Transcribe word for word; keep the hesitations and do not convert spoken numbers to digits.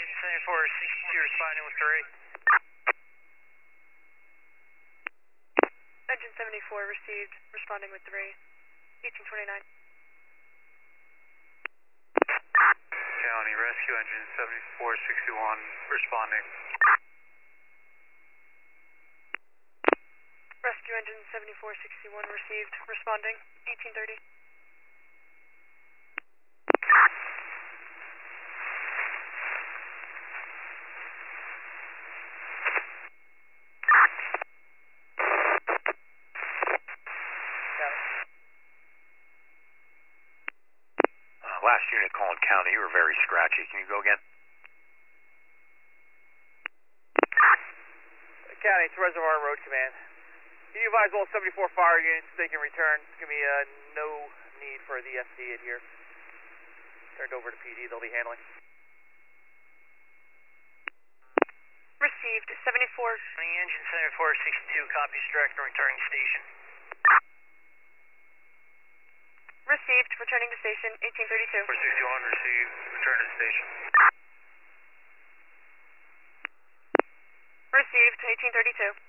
Engine seventy-four sixty-two responding with three. Engine seventy-four received, responding with three. eighteen twenty-nine. County Rescue Engine seventy-four sixty-one responding. Rescue Engine seventy-four sixty-one received, responding. eighteen thirty. Last unit calling county, you were very scratchy. Can you go again? County, it's Reservoir Road Command. Can you advise all seventy-four fire units they can return? It's going to be uh, no need for the F D in here. Turned over to P D, they'll be handling. Received, seventy-four. Engine seventy-four sixty-two, copies direct and returning station. Received, returning to station, eighteen thirty-two. four sixty-one received, return to station. Received, eighteen thirty-two.